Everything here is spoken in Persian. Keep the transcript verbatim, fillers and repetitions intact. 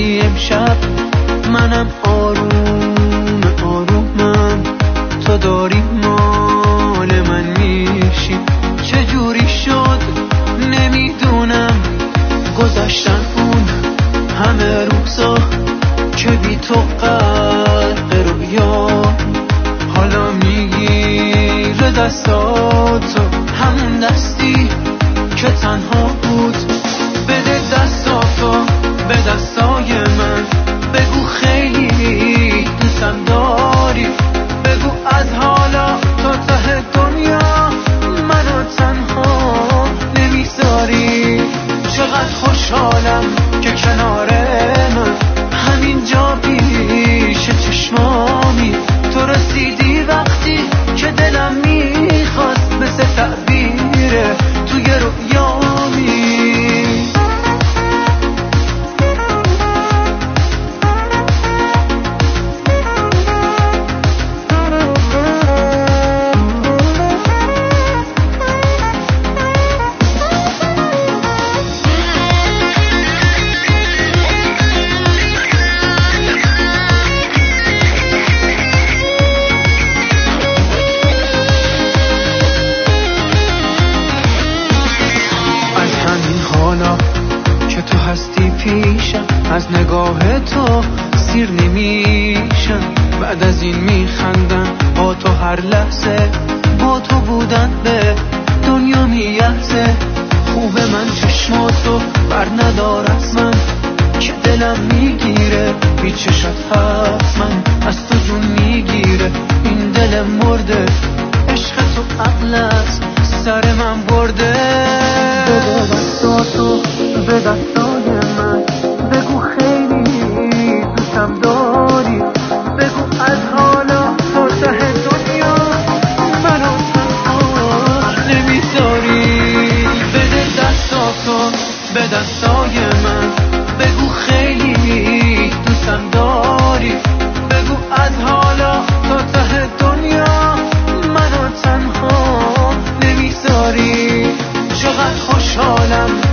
میگی امشب منم آروم آرومم، تو داری مال من میشی. چجوری شد نمیدونم، گذشتن اون همه روزا که بی تو غرق رویا. حالا میگیره دستاتو، همون دستی که تنها بود. بده دستاتو به دستای من، بگو خیلی دوستم داری. بگو از حالا تا ته دنیا منو تنها نمیذاری. چقدر خوشحالم که کنار من همینجا پیش چشمامی. تو رسیدی وقتی که دلم میخواست، مثل تعبیره توی رویامی. که تو هستی پیشم، از نگاه تو سیر نمیشم. بعد از این میخندم با تو هر لحظه، با تو بودن به دنیا میارزه. خوب من چشماتو بر ندار از من، که دلم میگیره بی چشات حتما از تو جون میگیره. این دل مرده عشق تو عقلت سر من برده. بده دستاتو به دستای من، بگو خیلی دوستم داری. بگو از حالا تا ته دنیا منو تنها نمیذاری. بده دستاتو به دستای من، بگو خیلی دوستم داری. بگو از حالا تا ته دنیا منو تنها نمیذاری. چقدر خوشحالم